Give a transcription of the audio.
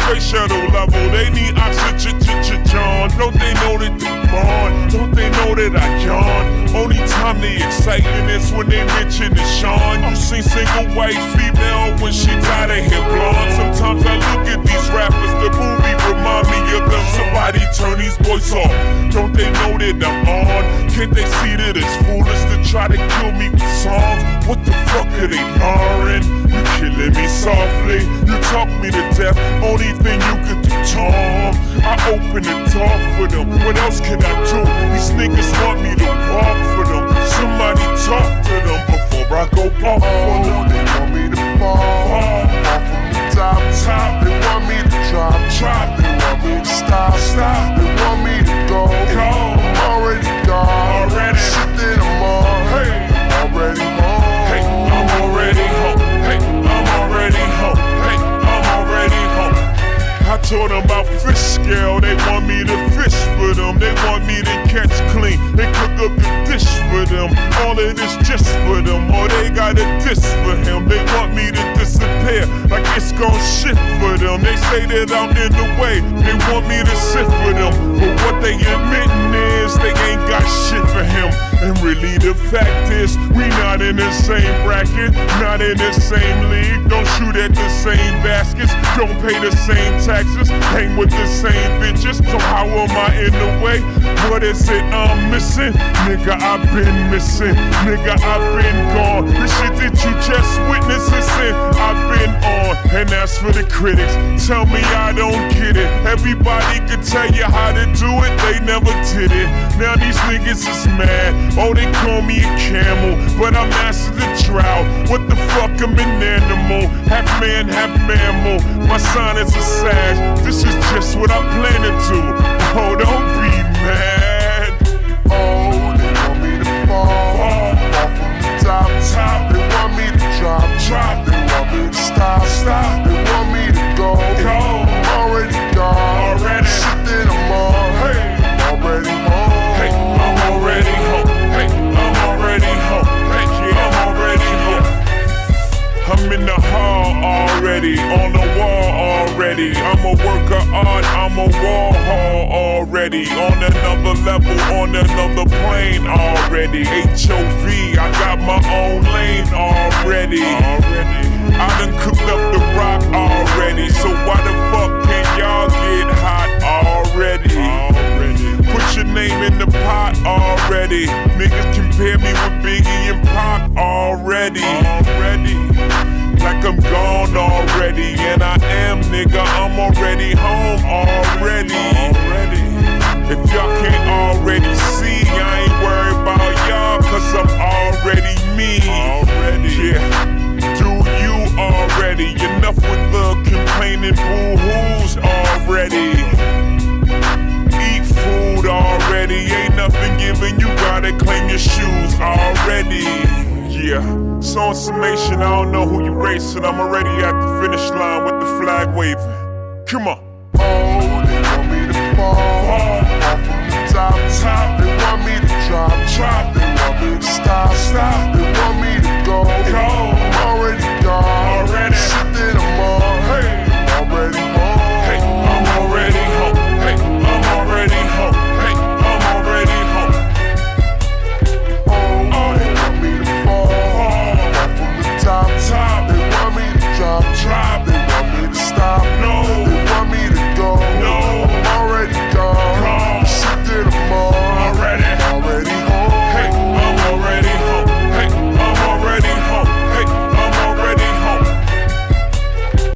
space shuttle level. They need oxygen, John. Don't they know that they born? Don't they know that I yawn? Only time they exciting is when they mention the Sean. You seen single white female when she tied her hair blonde. Sometimes I look at these rappers, the movie remind me of them. Somebody turn these boys off. Don't they know that I'm on? Can't they see that it's foolish to try to kill me with songs? What the fuck are they marring? You killing me softly, you talk me to death. Only thing you could do, Tom, I open the door for them. What else can I do? These niggas want me to walk for them. Somebody talk to them before I go off for them. They want me to fall from the top. They want me to drop. They want me to stop. They want me to go. I'm already gone. Shit that I'm on. I'm already home. Hey, I'm already home. Hey, I'm already home. Hey, I'm already home. I told them about fish scale. They want me to fish for them. They want me to catch clean. They cook up the dish for them. All of this just for them. Or they got a diss for him. They want me to disappear like it's gon' shit for them. They say that I'm in the way. They want me to sit for them. But what they admitting is they ain't got shit for him. And really the fact is we not in the same bracket, not in the same league. Don't shoot at the same baskets, don't pay the same taxes, hang with the same bitches. So how am I in the way? What is it I'm missing? Nigga, I've been missing. Nigga, I've been gone. The shit that you just witnessed is sin I've been on. And as for the critics, tell me I don't get it. Everybody could tell you how to do it, they never did it. Now these niggas is mad. Oh, they call me a camel, but I'm master the drought. What the fuck, I'm an animal, half man, half mammal. My sign is a sag, this is just what I plan to do. Oh, don't be mad. Oh, they want me to fall from the top. They want me to drop. They want me to stop. They want me to go. I'm already gone. Shit that I'm on. I'm already home. Hey, I'm already home. Hey, I'm already home. Hey, yeah, I'm already home. I'm in the hall already, on the wall already. I'm a work of art, I'm a Warhol already. On another level, on another plane already. HOV, I got my own lane already. I done cooked up the rock already. So why the fuck can't y'all get hot already? Put your name in the pot already. Niggas compare me with Biggie and Pac already. Like I'm gone already. And I am, nigga, I'm already home already. If y'all can't already see, I ain't worried about y'all, cause I'm already me. Yeah, do you already? Enough with the complaining boo-hoos already. Eat food already, ain't nothing given, you gotta claim your shoes already. Yeah, so in summation, I don't know who you racing, I'm already at the finish line with the flag waving. Come on. Oh, they want me to fall from the top. They want me to drop. They want me to stop. They want me to go.